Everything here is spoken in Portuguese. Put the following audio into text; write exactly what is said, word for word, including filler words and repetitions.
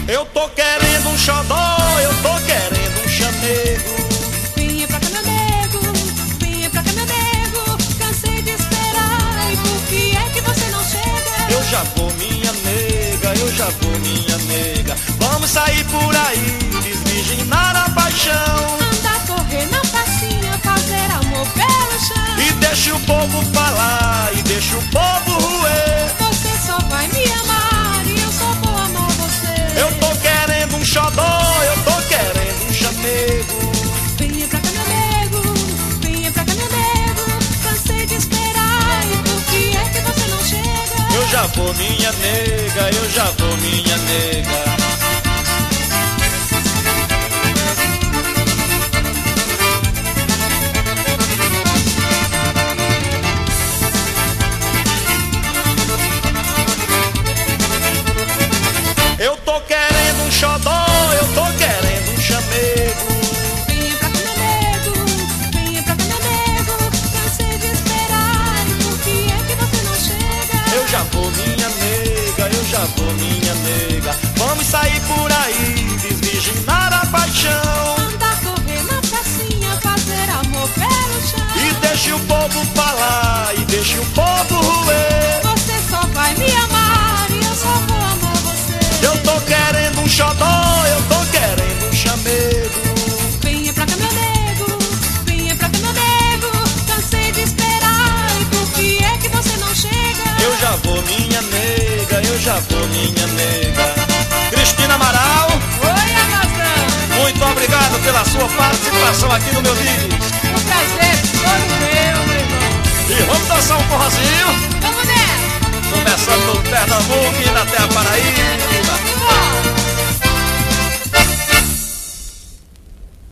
Eu tô querendo um xodó, eu tô querendo um chamego. Venha pra cá, meu nego, venha pra cá, meu nego. Cansei de esperar, e por que é que você não chega? Eu já vou, minha nega, eu já vou, minha nega. Vamos sair por aí, desvirginar a paixão. Andar, correr na pracinha, fazer amor pelo chão. E deixa o povo falar, e deixa o povo roer. Você só vai me amar e eu só vou amar você. Eu tô querendo um xodó, eu tô querendo um chamego. Venha pra cá, meu nego, venha pra cá, meu nego. Cansei de esperar, e por que é que você não chega? Eu já vou, minha nega, eu já vou, minha nega. Eu tô querendo um xodó, eu tô querendo um chamego. Venha pra cá, meu nego, venha pra cá, meu nego. Cansei de esperar, e por que é que você não chega? Eu já vou, minha nega, eu já vou, minha nega. Vamos sair por aí, desvirginar a paixão. Andar, correr na pracinha, fazer amor pelo chão. E deixa o povo falar, e deixa o povo roer. Você só vai me amar e eu só vou amar você. Eu tô querendo um xodó, eu tô querendo um chamego. Venha pra cá, meu nego, venha pra cá, meu nego. Cansei de esperar, e por que é que você não chega? Eu já vou, minha nega, eu já vou, minha nega. Cristina Amaral, Oi, Amazão, muito obrigado pela sua participação aqui no meu vídeo. o prazer todo meu, meu irmão. E vamos dançar um forrozinho, Vamos nessa. começando no Pernambuco e na Terra Paraíba.